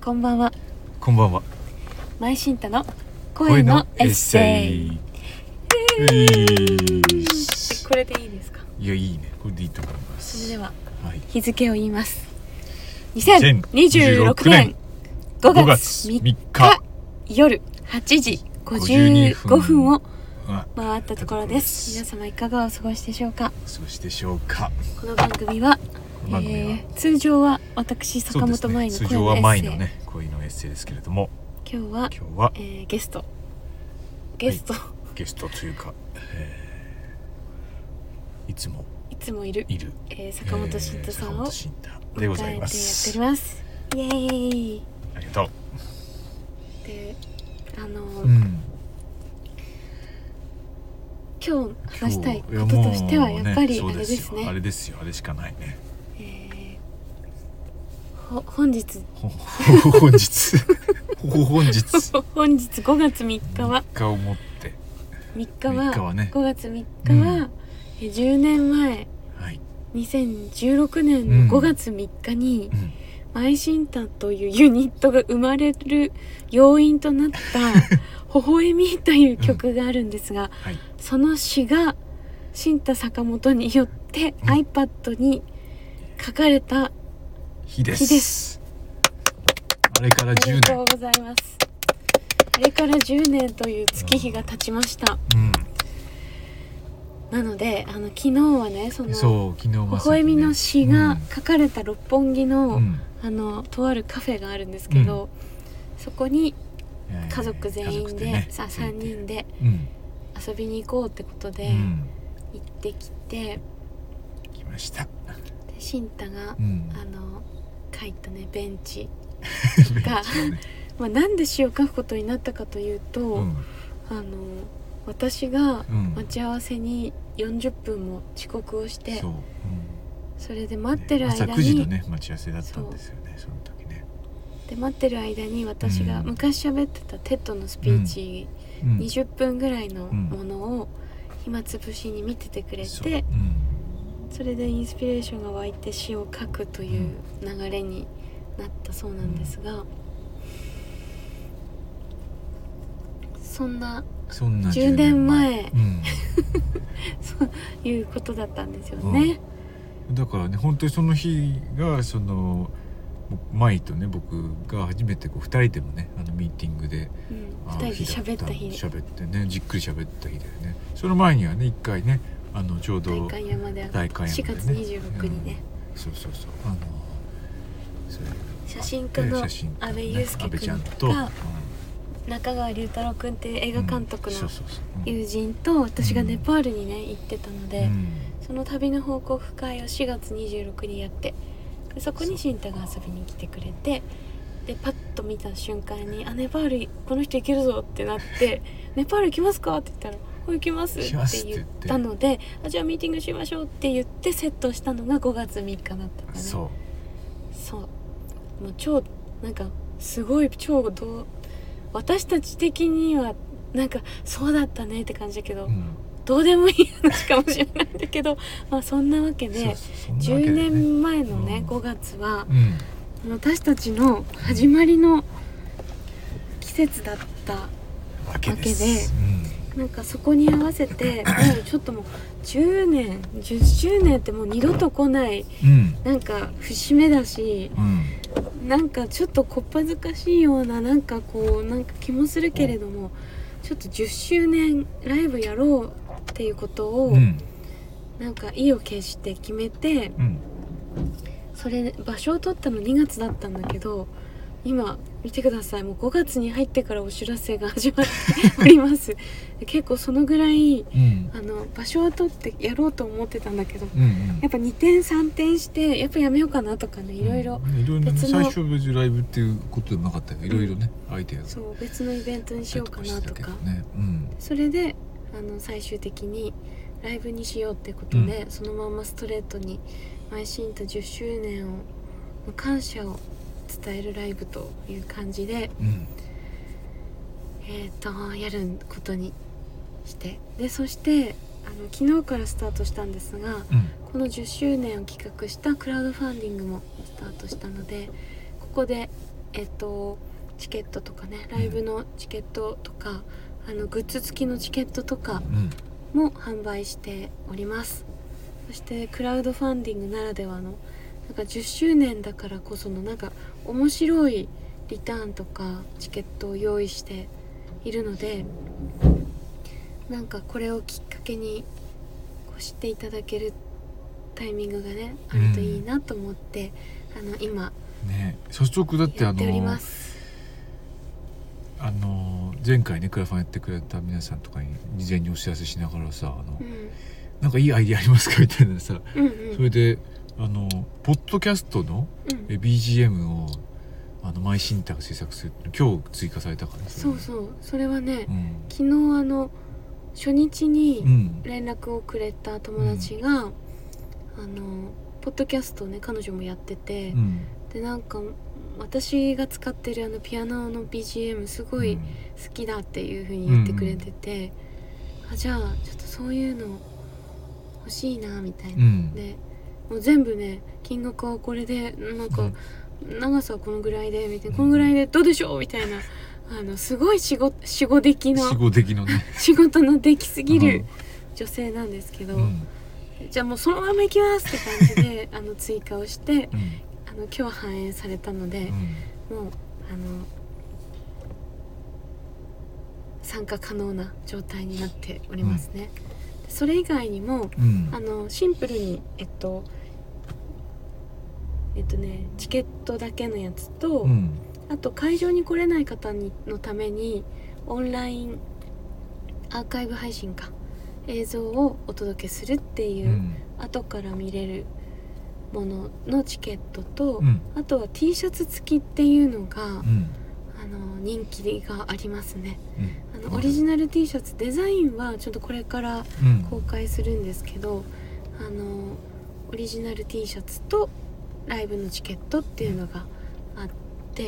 こんばんは。 こんばんは。 前新太の声のエッセイ。これでいいですか？ いや、いいね。これでいいと思います。 それでは、 はい、 日付を言います。2026年5月3日夜8時55分を回ったところです。皆様いかがお過ごしでしょうか？この番組は通常は私坂本舞の声のエッセイ、 通常は舞のね声のエッセイですけれども、 今日は、ゲスト、はい、 ゲストというか、いつもいる、 坂本慎太さんを迎えてやっております。イエーイ。 ありがとう。 で、今日話したいこととしてはやっぱりあれですね。 あれですよ。あれしかないね。 本日 5 月3日は 3日をもって 5月3日は10年前、2016年の5月3日に前新太というユニットが生まれる要因となった微笑みという曲があるんですが、その詩が新太坂本によって iPad に書かれた日です。 あれから10年。 ありがとうございます。あれから10年という月日が経ちました。なので昨日はね、その微笑みの詩が書かれた六本木の、とあるカフェがあるんですけど、そこに家族全員で、3人で遊びに行こうってことで行ってきました。で新太が、書いたねベンチがなんで詩を書くことになったかというと、私が待ち合わせに40分も遅刻をして、それで待ってる間に、 朝9時のね待ち合わせだったんですよね、その時ね。 で待ってる間に私が昔喋ってたテッドのスピーチ、20分ぐらいのものを暇つぶしに見ててくれて、それでインスピレーションが湧いて詩を書くという流れになったそうなんですが、そんな10年前そういうことだったんですよね。 だからね、本当にその日がその舞とね僕が初めて2人でもねミーティングで、 2人で喋ってね、じっくり喋った日だよね。その前にはね1回ねちょうど代官山で 4 月26日ね、 そう写真家の阿部祐介君と中川龍太郎君っていう映画監督の友人と私がネパールにね行ってたので、その旅の報告会を4月26日にやって、でそこに新太が遊びに来てくれて、でパッと見た瞬間にネパールこの人行けるぞってなってネパール行きますかって言ったら行きますって言ったので、じゃあミーティングしましょうって言ってセットしたのが5月3日だったからね。そうもう超なんかすごい私たち的にはなんかそうだったねって感じだけど、どうでもいい話かもしれないんだけどそんなわけで10年前のね5月は、私たちの始まりの季節だったわけで、なんかそこに合わせてちょっともう10周年ってもう二度と来ない、なんか節目だし、なんかちょっとこっぱずかしいようななんか気もするけれども、ちょっと10周年ライブやろうっていうことを、なんか意を決して決めて、それ場所を取ったの2月だったんだけど、今見てください、もう5月に入ってからお知らせが始まっております結構そのぐらい、場所を取ってやろうと思ってたんだけど、やっぱ2転3転してやっぱやめようかなとかね、いろいろ別の、 最初は別にライブっていうことでもなかったけど、いろいろねアイデアが別のイベントにしようかなとか、それで最終的にライブにしようってことで、そのままストレートに前新太10周年の感謝を伝えるライブという感じで、やることにして、でそして昨日からスタートしたんですが、この10周年を企画したクラウドファンディングもスタートしたので、ここでチケットとかね、ライブのチケットとか、グッズ付きのチケットとかも販売しております。そしてクラウドファンディングならではのなんか10周年だからこそのなんか面白いリターンとかチケットを用意しているので、なんかこれをきっかけにこう知っていただけるタイミングがねあるといいなと思って、今ね、率直だってやっております。 前回ねクラファンやってくれた皆さんとかに事前にお知らせしながらさなんかいいアイディアありますかみたいなさ、それでポッドキャストの、BGM をマイシンタが制作する今日追加されたからそうそれはね、昨日初日に連絡をくれた友達が、ポッドキャストをね彼女もやってて、でなんか私が使ってるピアノの BGM すごい好きだっていう風に言ってくれてて、じゃあちょっとそういうの欲しいなみたいな、でもう全部ね金額はこれでなんか、長さはこのぐらいでみたいな、このぐらいでどうでしょうみたいなすごい仕事できのね仕事のできすぎる女性なんですけど、じゃあもうそのまま行きますって感じで追加をして、今日反映されたので、もう参加可能な状態になっておりますね。それ以外にも、シンプルにチケットだけのやつと、あと会場に来れない方のためにオンラインアーカイブ配信映像をお届けするっていう、後から見れるもののチケットと、あとは T シャツ付きっていうのが、人気がありますね。オリジナル T シャツデザインはちょっとこれから公開するんですけど、オリジナル T シャツとライブのチケットっていうのがあって、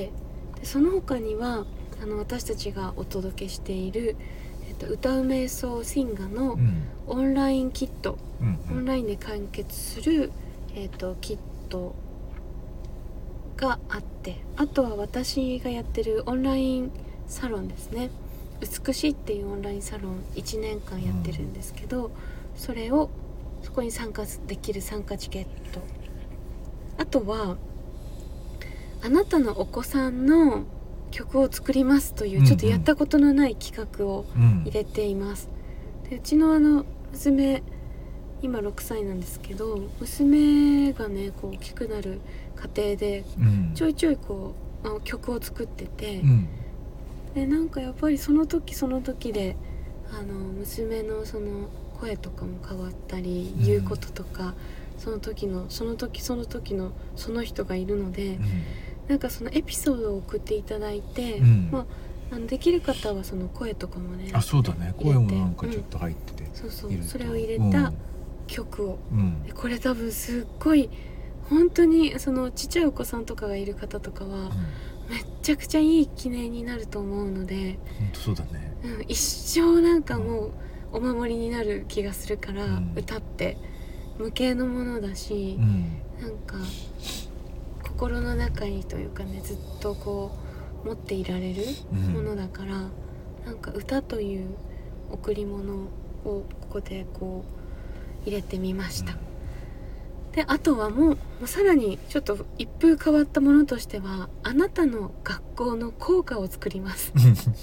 でその他には私たちがお届けしている、歌う瞑想シンガのオンラインキット、オンラインで完結する、キットがあって、あとは私がやってるオンラインサロンですね、美しいっていうオンラインサロン1年間やってるんですけど、そこに参加できる参加チケット、あとはあなたのお子さんの曲を作りますというちょっとやったことのない企画を入れています。でうちの娘今6歳なんですけど、娘がねこう大きくなる過程でちょいちょいこう、曲を作ってて、でなんかやっぱりその時その時で娘のその声とかも変わったり、言うこととかその時のその人がいるので、なんかそのエピソードを送っていただいて、できる方はその声とかもね、 そうだね、声もなんかちょっと入ってて、 それを入れた曲を、でこれ多分すっごい本当にそのちっちゃいお子さんとかがいる方とかは、めっちゃくちゃいい記念になると思うので、 本当そうだね、 一生なんかもうお守りになる気がするから、歌って無形のものだし、なんか心の中にというかね、ずっとこう持っていられるものだから、なんか歌という贈り物をここでこう入れてみました。であとはもうさらにちょっと一風変わったものとしては、あなたの学校の校歌を作ります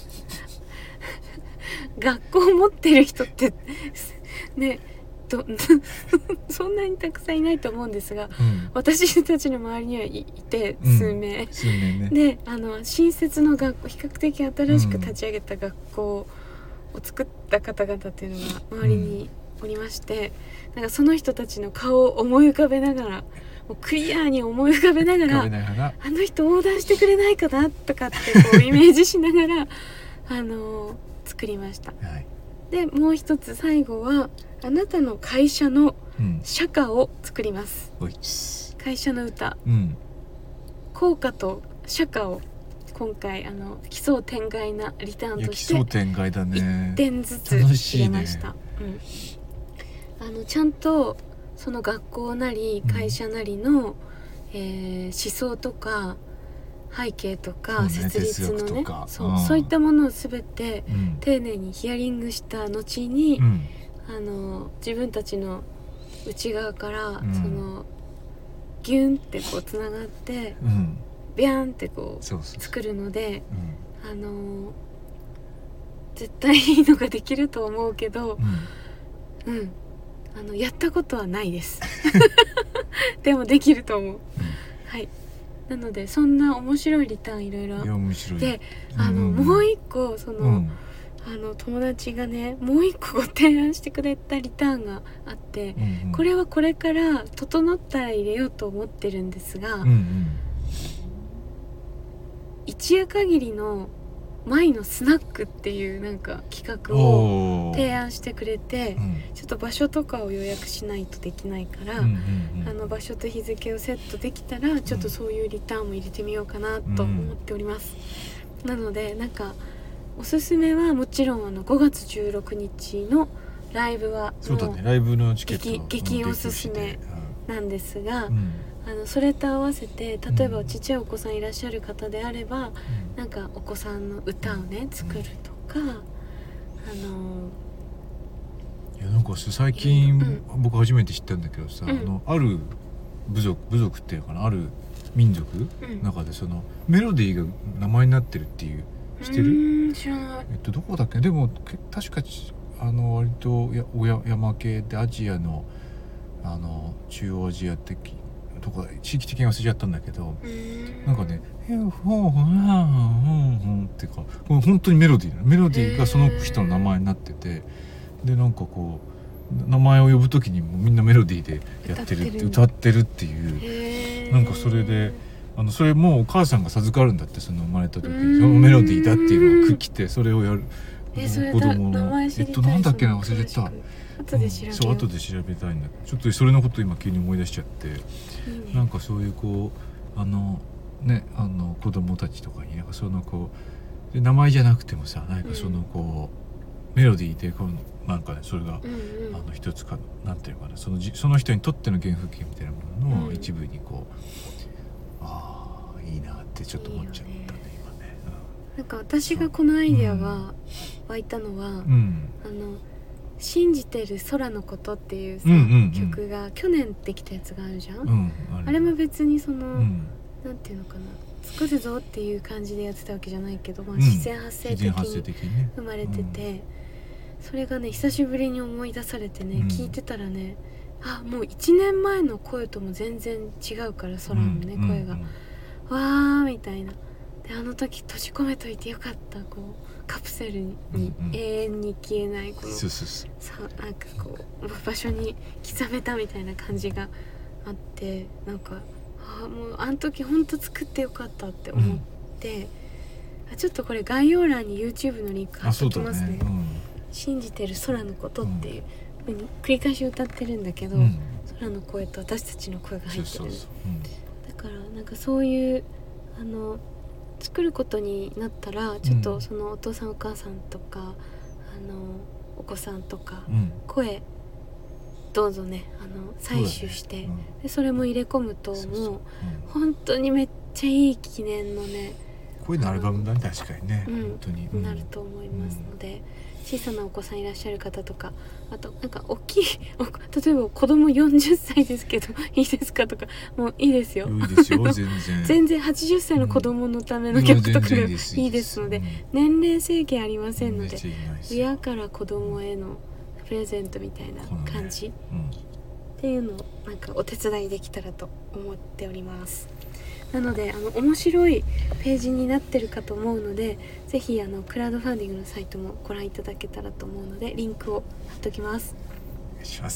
学校を持ってる人ってねそんなにたくさんいないと思うんですが、私たちの周りにはいて数名、ね、で新設の学校、比較的新しく立ち上げた学校を作った方々っていうのが周りにおりまして、なんかその人たちの顔を思い浮かべながら、もうクリアに思い浮かべながらあの人横断してくれないかなとかってこうイメージしながら作りました、でもう一つ最後はあなたの会社の社歌を作ります、会社の歌、校歌と社歌を今回奇想天外なリターンとして1点ずつ入れました、ちゃんとその学校なり会社なりの、思想とか背景とか設立のね、そういったものを全て丁寧にヒアリングした後に、自分たちの内側から、そのギュンってこうつながって、ビャンってこう作るので、絶対いいのができると思うけど、やったことはないですでもできると思う、はい。なのでそんな面白いリターンいろいろで、もう一個その、友達がねもう一個ご提案してくれたリターンがあって、これはこれから整ったら入れようと思ってるんですが、一夜限りの舞のスナックっていうなんか企画を提案してくれて、ちょっと場所とかを予約しないとできないから、場所と日付をセットできたらちょっとそういうリターンも入れてみようかなと思っております、なのでなんかおすすめはもちろん5月16日のライブはそうだね、ライブのチケット激おすすめなんですが、それと合わせて例えばちっちゃいお子さんいらっしゃる方であれば、なんかお子さんの歌をね作るとか、いやなんか最近、僕初めて知ったんだけどさ、ある部族っていうかな、ある民族の中でそのメロディーが名前になってるっていう、知ってる？ 知らない。 どこだっけ？でも確か割と山系でアジアの中央アジア的とか地域的に忘れちゃったんだけど、なんかね「ってか本当にメロディーがその人の名前になってて、でなんかこう名前を呼ぶ時にもみんなメロディーでやってる歌ってるっていう、なんかそれでそれもお母さんが授かるんだって、その生まれた時にそのメロディーだっていうのを来てそれをやる子供のなんだっけな、忘れた。後で調べたいんだけど、ちょっとそれのこと今急に思い出しちゃって、なんかそういうこう子供たちとかになんかそのこうで名前じゃなくてもさ、なんかそのこうメロディーでこうなんかね、それが一つかなんていうかな、その人にとっての原風景みたいなものの一部にこう、いいなってちょっと思っちゃったね今ね。 なんか私がこのアイデアが湧いたのは、信じてる空のことっていうさ、曲が去年できたやつがあるじゃん、あれも別にその、なんていうのかな、作るぞっていう感じでやってたわけじゃないけど、自然発生的に生まれてて、それがね久しぶりに思い出されてね、聞いてたらね、もう1年前の声とも全然違うから、空のね、声がわーみたいな、であの時閉じ込めといてよかった、こうカプセルに永遠に消えないこのなんかこう場所に刻めたみたいな感じがあって、なんかもうあの時ほんと作ってよかったって思って、ちょっとこれ概要欄に YouTube のリンク貼っておきますね。信じてる空のことっていう風に繰り返し歌ってるんだけど、空の声と私たちの声が入ってる、だからなんかそういう作ることになったら、ちょっとそのお父さんお母さんとかお子さんとか、声どうぞね採取して、でそれも入れ込むともう本当にめっちゃいい記念のね、 声のアルバムだね、確かにね、本当になると思いますので、小さなお子さんいらっしゃる方とか、あとなんか大きい例えば子供40歳ですけどいいですかとか、もういいですよ、 いいですよ全然80歳の子供のための曲とかでもいいですので、年齢制限ありませんので、親から子供へのプレゼントみたいな感じっていうのをなんかお手伝いできたらと思っております。なので面白いページになってるかと思うので、ぜひクラウドファンディングのサイトもご覧いただけたらと思うので、リンクを貼っておきます。 お願いします。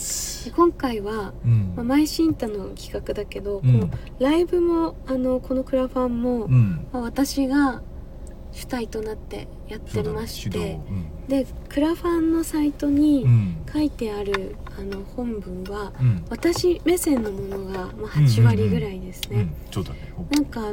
で今回は、前新太の企画だけど、このライブもこのクラファンも、私が主体となってやってまして、でクラファンのサイトに書いてある本文は、私目線のものが8割ぐらいですね。なんか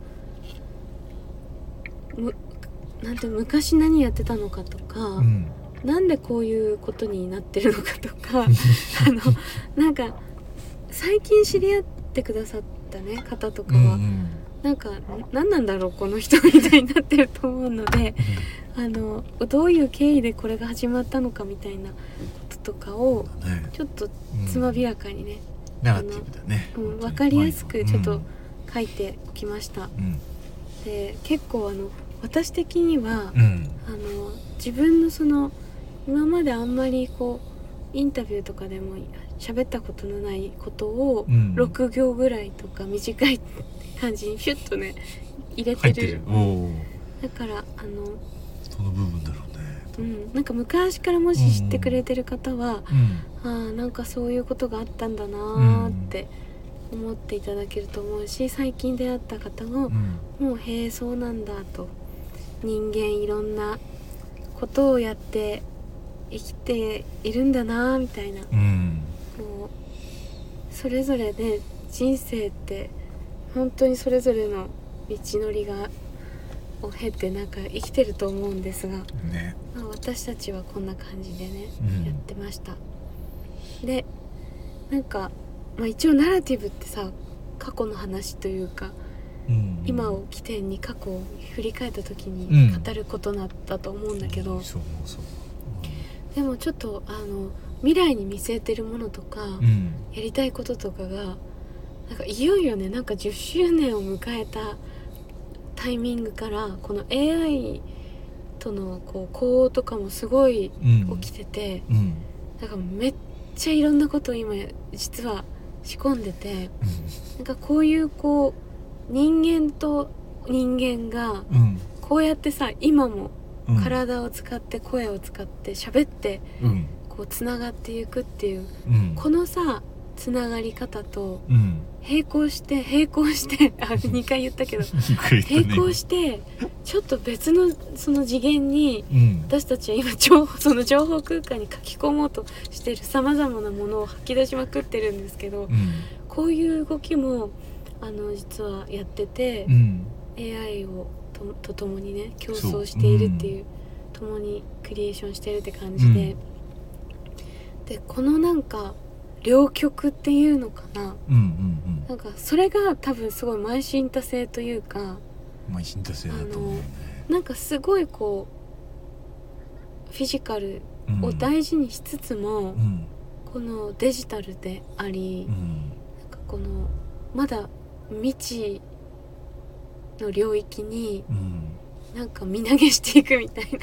なんて昔何やってたのかとか、なんでこういうことになってるのかとかなんか最近知り合ってくださったね方とかは、 なんか何なんだろうこの人みたいになってると思うのでどういう経緯でこれが始まったのかみたいなこととかをちょっとつまびらかにね、 ナラティブだね、 分かりやすくちょっと書いておきました、で結構私的には、自分のその今まであんまりこうインタビューとかでも喋ったことのないことを6行ぐらいとか短い感じにピュッとね入れてる。だからその部分だろうね、なんか昔からもし知ってくれてる方は、なんかそういうことがあったんだなって思っていただけると思うし、最近出会った方も、もうへえそうなんだと、人間いろんなことをやって生きているんだなみたいな、こうそれぞれで人生って本当にそれぞれの道のりを経てなんか生きてると思うんですが、私たちはこんな感じでね、やってました。でなんか、一応ナラティブってさ過去の話というか、今を起点に過去を振り返った時に語ることだったと思うんだけど、でもちょっと未来に見据えてるものとか、やりたいこととかがなんかいよいよね、なんか10周年を迎えたタイミングからこの AI とのこう呼応とかもすごい起きてて、だからめっちゃいろんなことを今実は仕込んでて、なんかこういうこう人間と人間がこうやってさ、今も体を使って声を使って喋ってこうつながっていくっていう、このさつながり方と並行して2回言ったけど並行してちょっと別のその次元に、私たちは今その情報空間に書き込もうとしているさまざまなものを吐き出しまくってるんですけど、こういう動きも実はやってて、AI をと共にね競争しているっていう、共にクリエーションしてるって感じで、でこのなんか両極っていうのかな、なんかそれが多分すごい邁進多性というか、 邁進多性だと思うね。 なんかすごいこうフィジカルを大事にしつつも、このデジタルであり、なんかこのまだ未知の領域になんか身投げしていくみたいな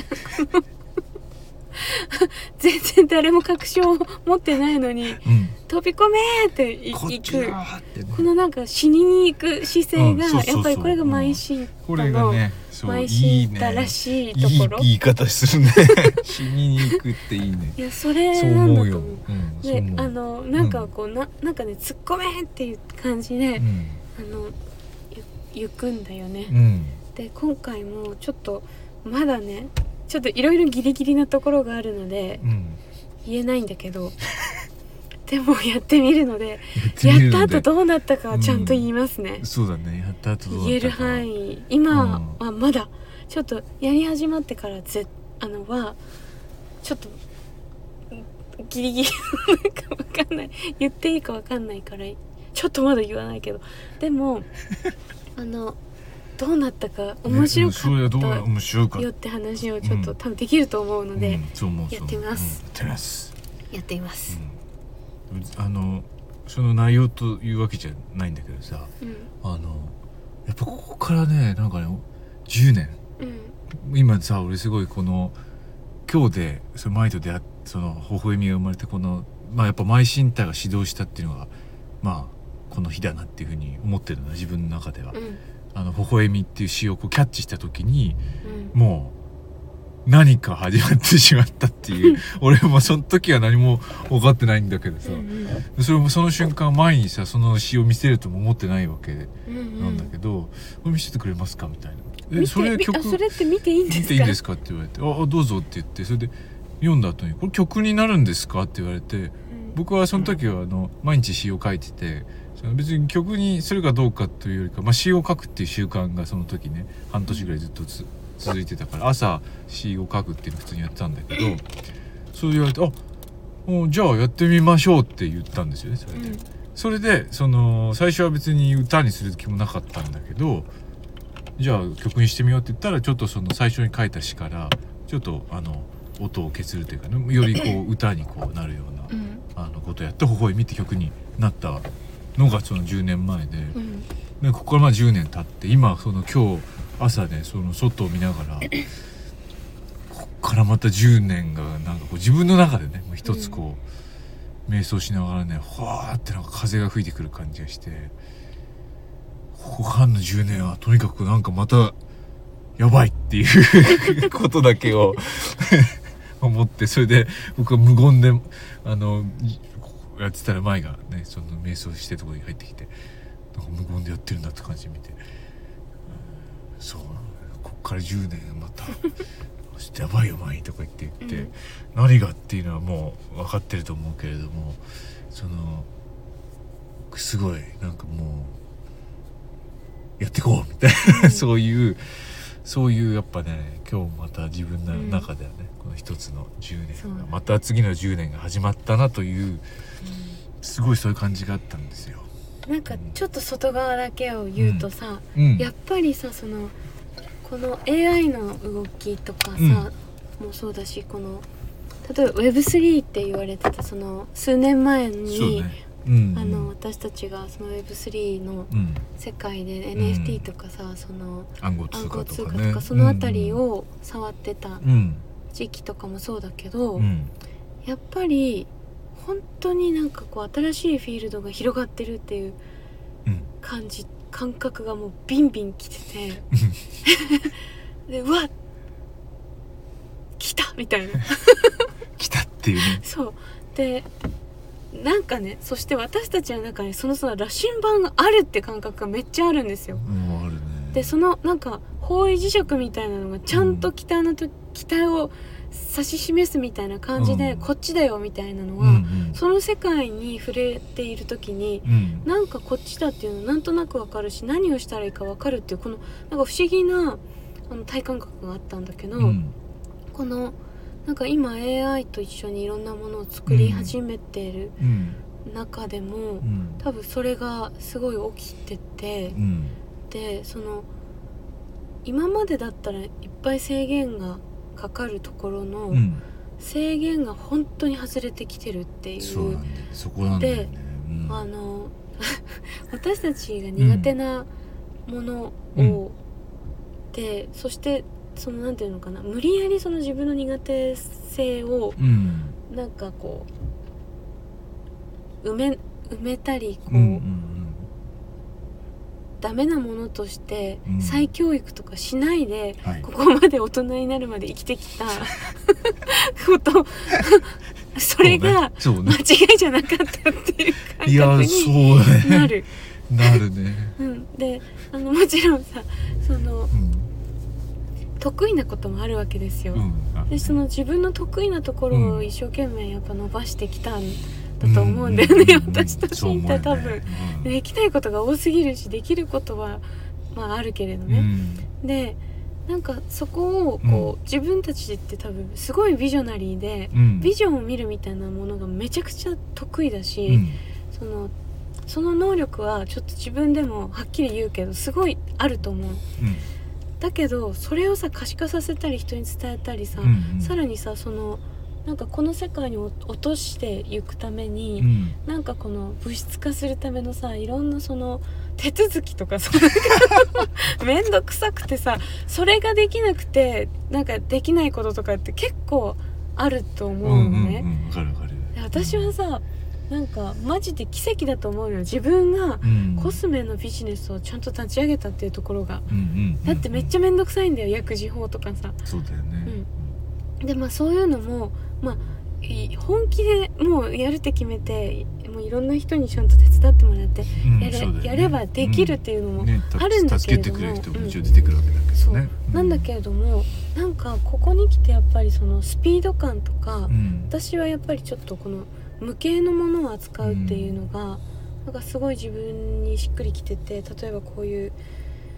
全然誰も確証を持ってないのに、飛び込めーっていく、このなんか死に行く姿勢が、やっぱりこれが邁進これがね、 邁進だらしいところ、 いい言い方するね死に行くっていいね。 いやそれなんだと思う。でなんかこうなんかね突っ込めっていう感じで、行くんだよね。で今回もちょっとまだねちょっといろいろギリギリなところがあるので、言えないんだけどでもやってみるので、やった後どうなったかはちゃんと言いますね。 そうだね、やった後どうなったか言える範囲、今はまだちょっとやり始まってからはちょっとギリギリなんか分かんない、言っていいか分かんないからちょっとまだ言わないけど、でもどうなったか面白かったよって話をちょっと多分できると思うので、やってみます。やってみます。 その内容というわけじゃないんだけどさ、やっぱここからねなんかね10年、今さ俺すごいこの今日でその前と出会ってその微笑みが生まれて、このやっぱ邁進太が始動したっていうのがこの日だなっていうふうに思ってるの自分の中では。微笑みっていう詩をこうキャッチした時に、もう何か始まってしまったっていう俺もその時は何も分かってないんだけどさ、それもその瞬間前にさその詩を見せるとも思ってないわけなんだけど、見せてくれますかみたいな。それって見ていいんですか？ 見ていいんですかって言われて、どうぞって言って、それで読んだ後にこれ曲になるんですかって言われて、僕はその時は毎日詩を書いてて、別に曲にするかどうかというよりか、詩を書くっていう習慣がその時ね半年ぐらいずっと続いてたから、朝詩を書くっていうのを普通にやってたんだけど、そう言われてじゃあやってみましょうって言ったんですよね。 それで最初は別に歌にする気もなかったんだけど、じゃあ曲にしてみようって言ったら、ちょっと最初に書いた詩からちょっと音を削るというか、ね、よりこう歌にこうなるような、ことをやって微笑みって曲になったのがその10年前で、でここからまあ10年経って、今今日朝ね外を見ながら、こっからまた10年がなんかこう自分の中でね一つこう、瞑想しながらね、ふわーってなんか風が吹いてくる感じがして、後半の10年はとにかくなんかまたやばいっていうことだけを思って、それで僕は無言でやってたら、舞がね瞑想してるところに入ってきて、なんか無言でやってるんだって感じで見て、そうこっから10年またやばいよ舞とか言って、何がっていうのはもう分かってると思うけれども、すごいなんかもうやっていこうみたいな、そういうやっぱね、今日また自分の中ではね、この一つの10年がまた次の10年が始まったなという、すごいそういう感じがあったんですよ。 なんかちょっと外側だけを言うとさ、やっぱりさこの AI の動きとかさ、もそうだし、例えば Web3 って言われてた数年前に、私たちがその Web3 の世界で NFT とかさ、 暗号通貨とかね、 そのあたりを触ってた時期とかもそうだけど、やっぱり本当になんかこう新しいフィールドが広がってるっていう感覚がもうビンビンきててで、うわっ来たみたいな来たっていうね。 そうで、なんかね、そして私たちの中に羅針盤があるって感覚がめっちゃあるんですよ。 あるね。 でなんか方位磁石みたいなのがちゃんと北を指し示すみたいな感じで、こっちだよみたいなのは、その世界に触れている時に、なんかこっちだっていうのなんとなくわかるし、何をしたらいいかわかるっていう、なんか不思議な体感覚があったんだけど、なんか今 AI と一緒にいろんなものを作り始めている中でも、多分それがすごい起きてて、で今までだったらいっぱい制限がかかるところの制限が本当に外れてきてるっていう。 そうなんだよ、そこなんだよね。 私たちが苦手なものを、でそしてなんていうのかな、無理やり自分の苦手性をなんかこう埋めたりダメなものとして再教育とかしないで、ここまで大人になるまで生きてきたことそれが間違いじゃなかったっていう感覚になる。 なるね。 でもちろんさ得意なこともあるわけですよ。で自分の得意なところを一生懸命やっぱ伸ばしてきたんだと思うんだよね、私たちって多分、できたいことが多すぎるし、できることはまああるけれどね、でなんかそこを自分たちって多分すごいビジョナリーで、ビジョンを見るみたいなものがめちゃくちゃ得意だし、その能力はちょっと自分でもはっきり言うけどすごいあると思う。だけどそれをさ可視化させたり人に伝えたりさ、さらにさなんかこの世界に落としていくために、なんかこの物質化するためのさいろんな手続きとかめんどくさくてさ、それができなくてなんかできないこととかって結構あると思うのね。私はさなんかマジで奇跡だと思うよ。自分がコスメのビジネスをちゃんと立ち上げたっていうところが、だってめっちゃめんどくさいんだよ、薬事法とかさ。 そうだよね。 でそういうのも本気でもうやるって決めて、もういろんな人にちゃんと手伝ってもらって、やればできるっていうのもあるんだけれども、 助けてくれる人も一応出てくるわけだけどね。 なんだけれども、なんかここに来てやっぱりスピード感とか、私はやっぱりちょっとこの無形のものを扱うっていうのが、なんかすごい自分にしっくりきてて、例えばこういう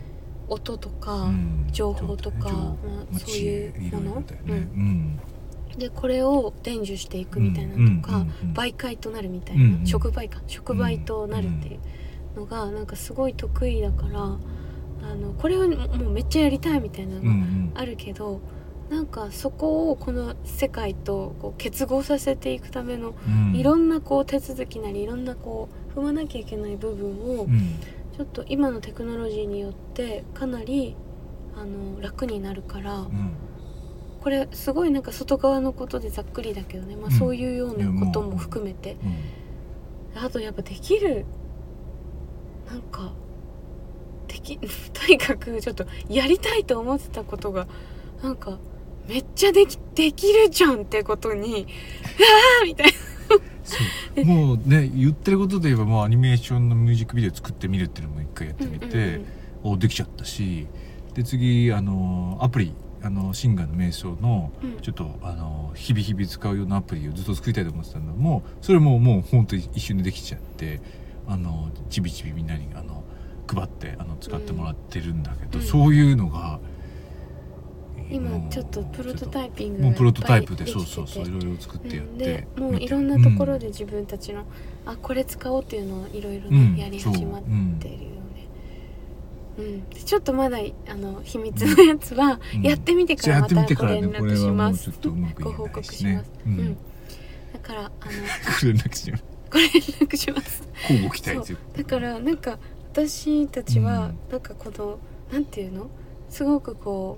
音とか情報とか、そういうもの、 でこれを伝授していくみたいなのとか、媒介となるみたいな、触媒となるっていうのがなんかすごい得意だから、これをもうめっちゃやりたいみたいなのがあるけど、なんかそこをこの世界とこう結合させていくためのいろんなこう手続きなりいろんなこう踏まなきゃいけない部分をちょっと今のテクノロジーによってかなり楽になるから、これすごいなんか外側のことでざっくりだけどね、まあ、そういうようなことも含めて、あとやっぱできるなんかとにかくちょっとやりたいと思ってたことがなんかめっちゃできるじゃんってことにみたいなそうもうね言ってることで言えばもうアニメーションのミュージックビデオ作ってみるっていうのも一回やってみて、できちゃったし、で次アプリシンガーの瞑想のちょっと日々使うようなアプリをずっと作りたいと思ってたのもそれももう本当に一瞬でできちゃって、ちびちびみんなに配って使ってもらってるんだけど、そういうのが今ちょっとプロトタイピングがもうプロトタイプでそういろいろ作ってやって、 でもういろんなところで自分たちの、これ使おうっていうのをいろいろね、やり始まってるよね。ちょっとまだ秘密のやつはやってみてからまたご連絡します。ご報告します。だからご連絡します。交互期待ですよ。 だからなんか私たちはなんかこのなんていうのすごくこ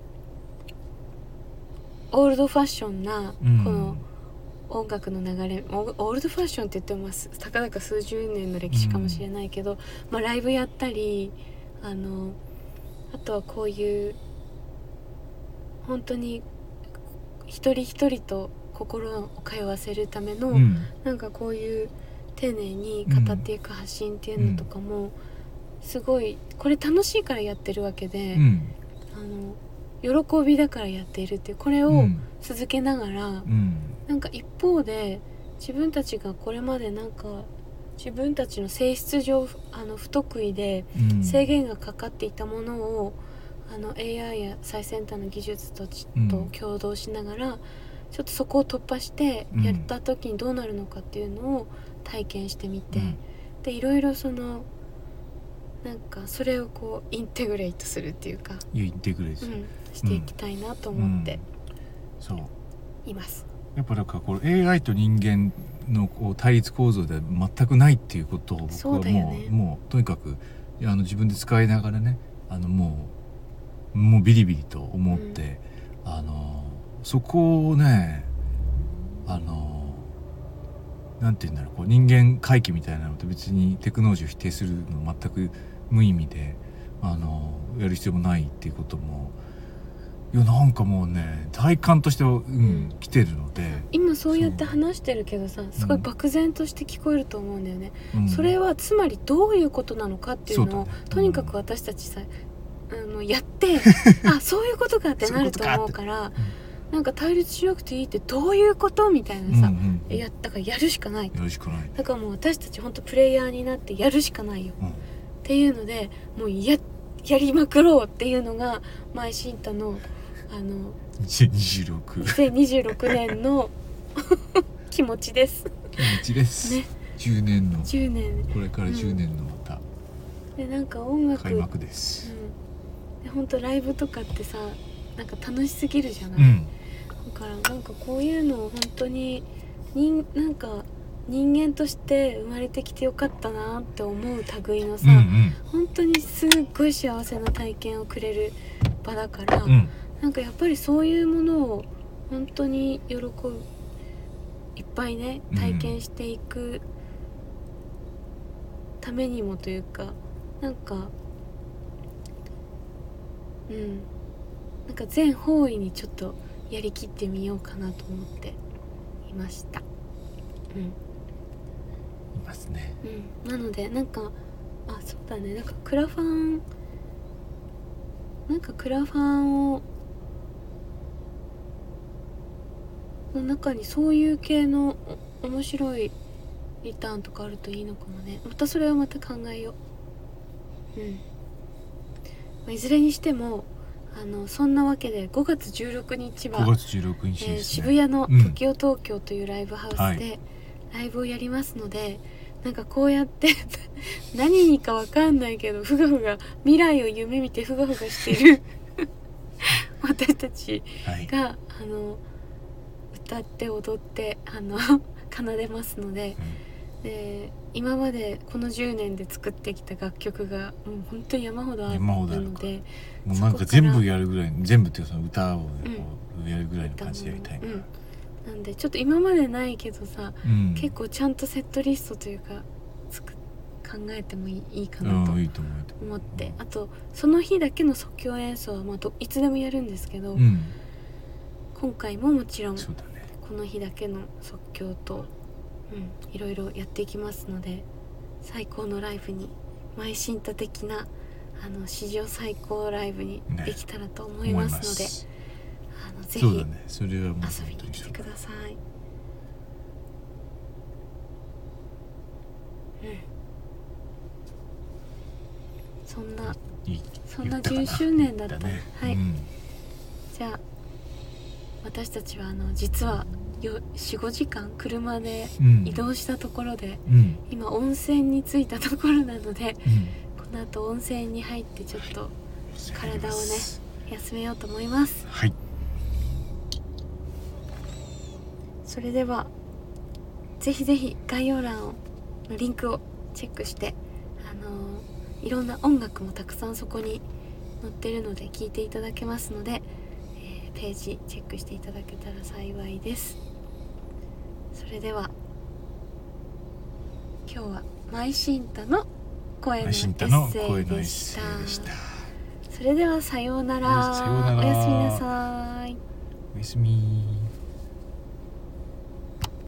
うオールドファッションなこの音楽の流れ、オールドファッションって言ってもたかだか数十年の歴史かもしれないけど、ライブやったりあとはこういう本当に一人一人と心を通わせるための、なんかこういう丁寧に語っていく発信っていうのとかもすごいこれ楽しいからやってるわけで、喜びだからやっているっていうこれを続けながら、なんか一方で自分たちがこれまでなんか自分たちの性質上不得意で制限がかかっていたものをAI や最先端の技術と共同しながらちょっとそこを突破してやった時にどうなるのかっていうのを体験してみて、でいろいろなんかそれをこうインテグレートするっていうかインテグレート、 していきたいなと思っています。 やっぱなんかこれ AI と人間のこう対立構造では全くないっていうことを僕はもうとにかく自分で使いながらねもうビリビリと思って、そこをねなんて言うんだろう、こう人間回帰みたいなのと別にテクノロジーを否定するの全く無意味でやる必要もないっていうこともいやなんかもうね体感としては、来てるので今そうやって話してるけどさすごい漠然として聞こえると思うんだよね、それはつまりどういうことなのかっていうのをとにかく私たちさやってそういうことかってなると思うからなんか対立しなくていいってどういうことみたいなさ、だからやるしかないだからもう私たち本当プレイヤーになってやるしかないよ、っていうのでもうやりまくろうっていうのが前新太の2026年の気持ちです。 気持ちです、ね、10年これから10年のまた、 でなんか音楽開幕です、 で本当ライブとかってさなんか楽しすぎるじゃない、だからなんかこういうのを本当になんか人間として生まれてきてよかったなって思う類のさ、本当にすっごい幸せな体験をくれる場だから、なんかやっぱりそういうものを本当にいっぱいね体験していくためにもというかなんかなんか全方位にちょっとやりきってみようかなと思っていました。 いますね。 なのでなんかそうだね、なんかクラファンをの中にそういう系の面白いリターンとかあるといいのかもね。それはまた考えよう。いずれにしてもそんなわけで5月16日は 5月16日ですね、 渋谷のTOKIO東京というライブハウスでライブをやりますので、なんかこうやって何にかわかんないけどふがふが未来を夢見てふがふがしてる私たちが、歌って踊って奏でますので、で今までこの10年で作ってきた楽曲がもう本当に山ほどあるので、 もうなんか全部やるぐらい、全部っていうかその歌をやるぐらいの感じでやりたいな、 なんでちょっと今までないけどさ、結構ちゃんとセットリストというか考えてもいいかなと思って、あとその日だけの即興演奏はいつでもやるんですけど、今回ももちろんこの日だけの即興と、いろいろやっていきますので、最高のライブに、マイシンタ的な史上最高ライブにできたらと思いますので、ぜひ遊びに来てください。そんな10周年だったね。はい、じゃあ私たちは実は4-5時間車で移動したところで、今温泉に着いたところなので、この後温泉に入ってちょっと体をね休めようと思います。 はい、 それではぜひぜひ概要欄のリンクをチェックして、いろんな音楽もたくさんそこに載ってるので聴いていただけますので、ページチェックしていただけたら幸いです。それでは今日はマイシンタの声のエッセイでした。それではさようなら。おやすみなさい。 おやすみ。